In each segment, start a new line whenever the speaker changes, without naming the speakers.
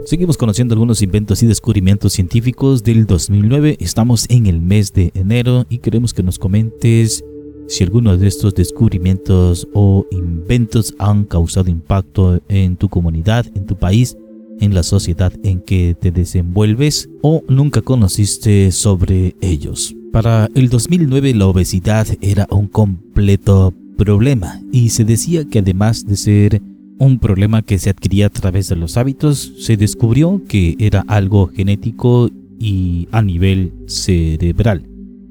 Seguimos conociendo algunos inventos y descubrimientos científicos del 2009. Estamos en el mes de enero y queremos que nos comentes si alguno de estos descubrimientos o inventos han causado impacto en tu comunidad, en tu país, en la sociedad en que te desenvuelves o nunca conociste sobre ellos. Para el 2009 la obesidad era un completo problema y se decía que además de ser un problema que se adquiría a través de los hábitos, se descubrió que era algo genético y a nivel cerebral.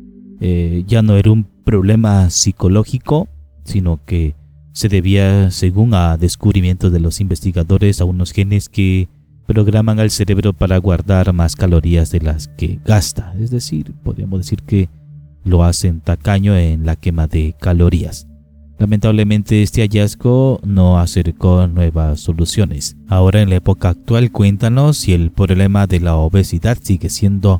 Ya no era un problema psicológico, sino que se debía, según a descubrimientos de los investigadores, a unos genes que programan al cerebro para guardar más calorías de las que gasta. Es decir, podríamos decir que lo hacen tacaño en la quema de calorías. Lamentablemente este hallazgo no acercó nuevas soluciones. Ahora en la época actual, cuéntanos si el problema de la obesidad sigue siendo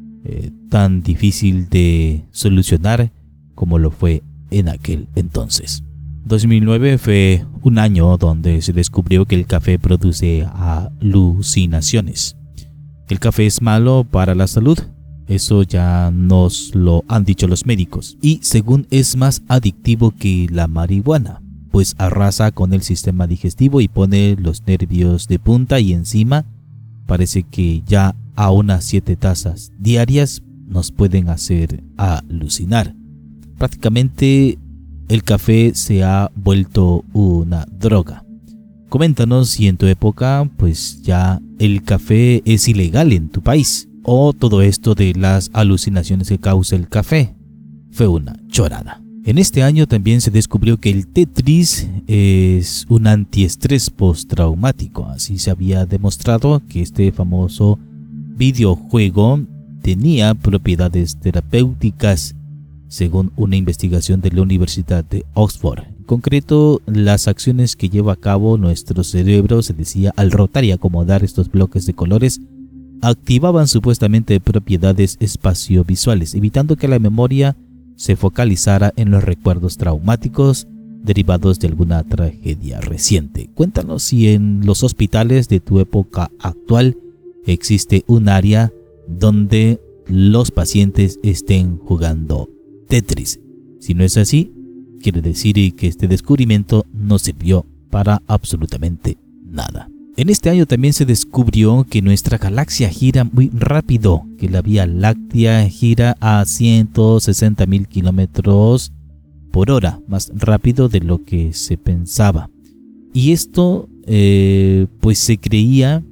tan difícil de solucionar como lo fue en aquel entonces. 2009 fue un año donde se descubrió que el café produce alucinaciones. El café es malo para la salud. Eso ya nos lo han dicho los médicos. Y según es más adictivo que la marihuana, pues arrasa con el sistema digestivo y pone los nervios de punta y encima parece que ya a unas 7 tazas diarias nos pueden hacer alucinar. Prácticamente el café se ha vuelto una droga. Coméntanos si en tu época pues ya el café es ilegal en tu país. O todo esto de las alucinaciones que causa el café fue una chorada. En este año también se descubrió que el Tetris es un antiestrés postraumático. Así se había demostrado que este famoso videojuego tenía propiedades terapéuticas, según una investigación de la Universidad de Oxford. En concreto, las acciones que lleva a cabo nuestro cerebro, se decía, al rotar y acomodar estos bloques de colores, activaban supuestamente propiedades espaciovisuales, evitando que la memoria se focalizara en los recuerdos traumáticos derivados de alguna tragedia reciente. Cuéntanos si en los hospitales de tu época actual existe un área donde los pacientes estén jugando Tetris. Si no es así, quiere decir que este descubrimiento no sirvió para absolutamente nada. En este año también se descubrió que nuestra galaxia gira muy rápido, que la Vía Láctea gira a 160.000 kilómetros por hora, más rápido de lo que se pensaba. Y esto, pues se creía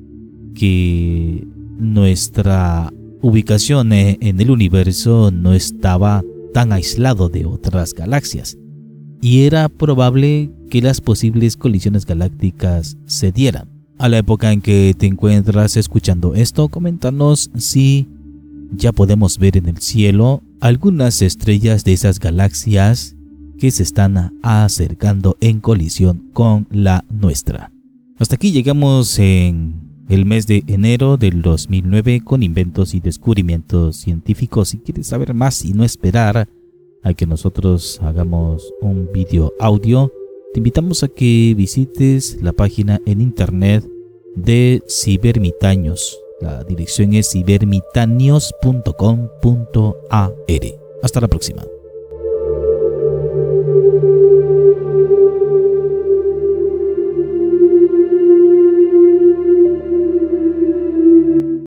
que nuestra ubicación en el universo no estaba tan aislado de otras galaxias. Y era probable que las posibles colisiones galácticas se dieran. A la época en que te encuentras escuchando esto, coméntanos si ya podemos ver en el cielo algunas estrellas de esas galaxias que se están acercando en colisión con la nuestra. Hasta aquí llegamos en el mes de enero del 2009 con inventos y descubrimientos científicos. Si quieres saber más y no esperar a que nosotros hagamos un video audio, te invitamos a que visites la página en internet de Cibermitaños. La dirección es cibermitanios.com.ar. Hasta la próxima.